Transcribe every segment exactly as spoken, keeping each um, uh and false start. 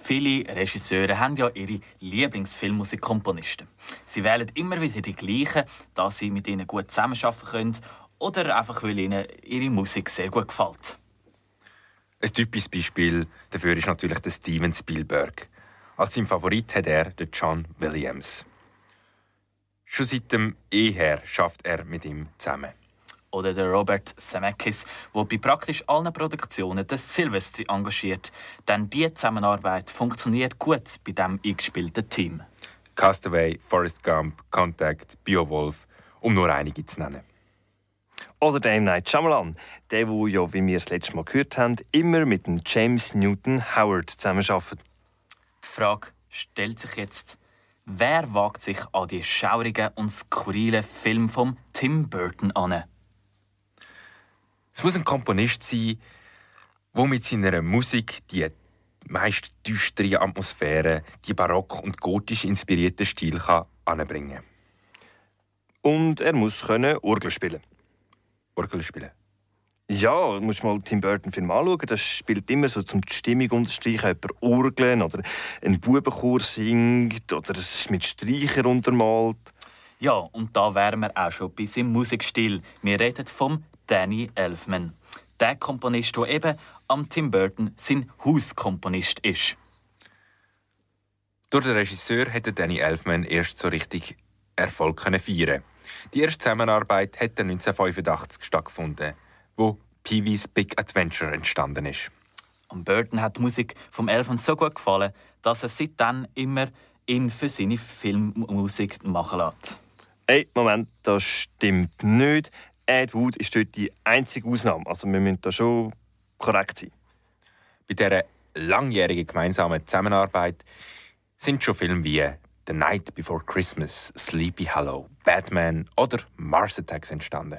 Viele Regisseure haben ja ihre Lieblingsfilmmusikkomponisten. Sie wählen immer wieder die gleichen, da sie mit ihnen gut zusammenarbeiten können oder einfach, weil ihnen ihre Musik sehr gut gefällt. Ein typisches Beispiel dafür ist natürlich der Steven Spielberg. Als sein Favorit hat er den John Williams. Schon seit dem Eher schafft er mit ihm zusammen. Oder der Robert Zemeckis, der bei praktisch allen Produktionen den Sylvester engagiert. Denn diese Zusammenarbeit funktioniert gut bei diesem eingespielten Team. Castaway, Forrest Gump, Contact, Beowulf, um nur einige zu nennen. Oder der M. Night Shyamalan, der, der ja, wie wir das letzte Mal gehört haben, immer mit dem James Newton Howard zusammenarbeitet. Die Frage stellt sich jetzt, wer wagt sich an die schaurigen und skurrilen Filme von Tim Burton an? Es muss ein Komponist sein, der mit seiner Musik die meist düstere Atmosphäre, die barock und gotisch inspirierten Stil anbringen kann. Und er muss können Orgel spielen. Orgel spielen? Ja, du musst mal Tim Burton-Film anschauen. Das spielt immer so, um die Stimmung zu unterstreichen. Jemand Orgeln oder ein Bubenchor singt oder es ist mit Streicher untermalt. Ja, und da wären wir auch schon bei seinem Musikstil. Wir reden vom Danny Elfman. Der Komponist, der eben am Tim Burton sein Hauskomponist ist. Durch den Regisseur hätte Danny Elfman erst so richtig Erfolg feiern. Die erste Zusammenarbeit hat neunzehnhundertfünfundachtzig stattgefunden, wo Pee-wee's Big Adventure entstanden ist. Und Burton hat die Musik vom Elfman so gut gefallen, dass er seitdem immer ihn für seine Filmmusik machen lässt. Hey, Moment, das stimmt nicht. Ed Wood ist dort die einzige Ausnahme. Also wir müssen da schon korrekt sein. Bei dieser langjährigen gemeinsamen Zusammenarbeit sind schon Filme wie The Night Before Christmas, Sleepy Hollow, Batman oder Mars Attacks entstanden.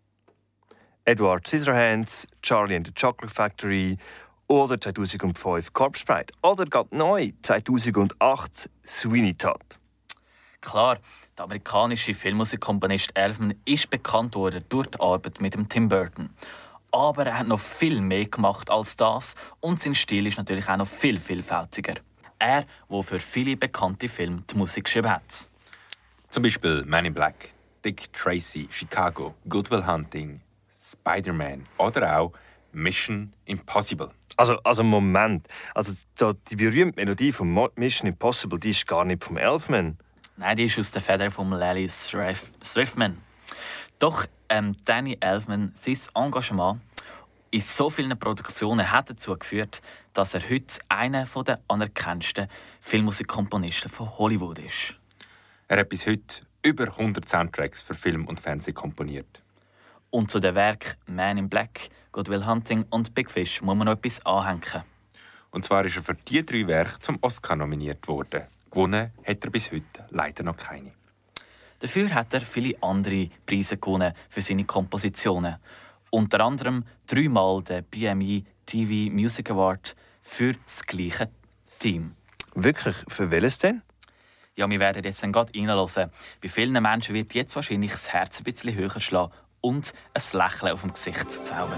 Edward Scissorhands, Charlie and the Chocolate Factory oder zweitausendfünf Corpse Bride oder gerade neu zweitausendacht Sweeney Todd. Klar, der amerikanische Filmmusikkomponist Elfman ist bekannt worden durch die Arbeit mit dem Tim Burton. Aber er hat noch viel mehr gemacht als das und sein Stil ist natürlich auch noch viel vielfältiger. Er, der für viele bekannte Filme die Musik geschrieben hat. Zum Beispiel Man in Black, Dick Tracy, Chicago, Good Will Hunting, Spider-Man oder auch Mission Impossible. Also, also Moment, also die berühmte Melodie von Mission Impossible, die ist gar nicht vom Elfman. Nein, die ist aus der Feder von Lally Thriftman. Doch ähm, Danny Elfman, sein Engagement in so vielen Produktionen hat dazu geführt, dass er heute einer der anerkanntesten Filmmusikkomponisten von Hollywood ist. Er hat bis heute über hundert Soundtracks für Film und Fernsehen komponiert. Und zu den Werken Man in Black, Good Will Hunting und Big Fish muss man noch etwas anhängen. Und zwar ist er für diese drei Werke zum Oscar nominiert worden. Gewonnen hat er bis heute leider noch keine. Dafür hat er viele andere Preise gewonnen für seine Kompositionen. Unter anderem dreimal den B M E T V Music Award für das gleiche Theme. Wirklich? Für welches denn? Ja, wir werden jetzt gerade reinhören. Bei vielen Menschen wird jetzt wahrscheinlich das Herz ein bisschen höher schlagen und ein Lächeln auf dem Gesicht zaubern.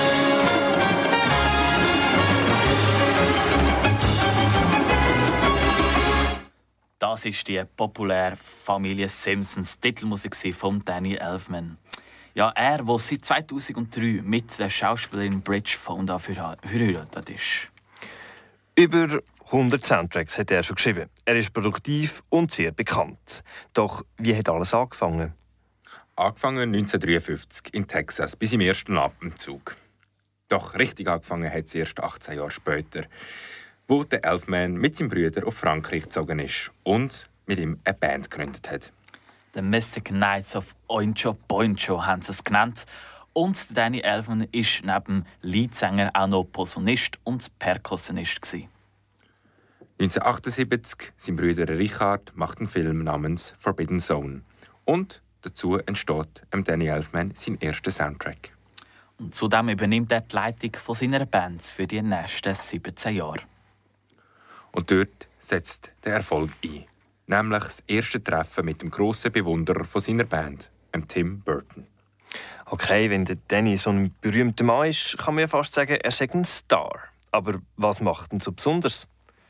Das ist die populäre Familie Simpsons Titelmusik von Danny Elfman. Ja, er, der seit zweitausenddrei mit der Schauspielerin Bridge Fonda verheiratet ist. Über hundert Soundtracks hat er schon geschrieben. Er ist produktiv und sehr bekannt. Doch wie hat alles angefangen? Angefangen neunzehnhundertdreiundfünfzig in Texas, bis im ersten Atemzug. Doch richtig angefangen hat es erst achtzehn Jahre später, wo der Elfman mit seinem Bruder auf Frankreich gezogen ist und mit ihm eine Band gegründet hat. The Mystic Knights of Oincho Boincho haben sie es genannt. Und Danny Elfman war neben dem Leadsänger auch noch Posaunist und Perkussionist. neunzehnhundertachtundsiebzig sein Bruder Richard macht einen Film namens Forbidden Zone. Und dazu entsteht Danny Elfman sein erster Soundtrack. Und zudem übernimmt er die Leitung von seiner Band für die nächsten siebzehn Jahre. Und dort setzt der Erfolg ein. Nämlich das erste Treffen mit dem grossen Bewunderer von seiner Band, dem Tim Burton. Okay, wenn der Danny so ein berühmter Mann ist, kann man ja fast sagen, er sei ein Star. Aber was macht ihn so besonders?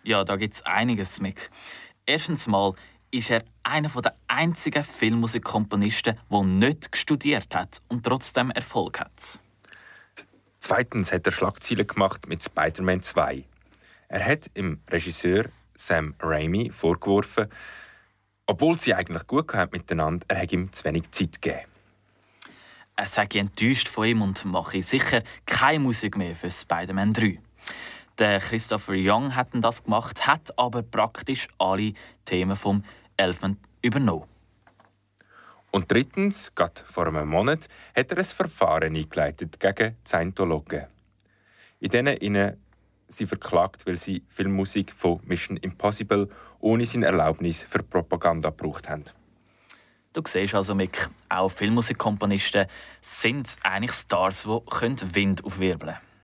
Ja, da gibt es einiges, Mick. Erstens mal ist er einer der einzigen Filmmusikkomponisten, der nicht studiert hat und trotzdem Erfolg hat. Zweitens hat er Schlagzeilen gemacht mit Spider-Man zwei. Er hat dem Regisseur Sam Raimi vorgeworfen, obwohl sie eigentlich gut hatten miteinander, er hat ihm zu wenig Zeit gegeben. Er sei enttäuscht von ihm und mache sicher keine Musik mehr für Spider-Man drei. Der Christopher Young hat das gemacht, hat aber praktisch alle Themen vom Elfman übernommen. Und drittens, gerade vor einem Monat, hat er ein Verfahren eingeleitet gegen Scientologen. In denen ihnen sie verklagt, weil sie Filmmusik von Mission Impossible ohne seine Erlaubnis für Propaganda gebraucht haben. Du siehst also, Mick, auch Filmmusikkomponisten sind eigentlich Stars, die Wind aufwirbeln können.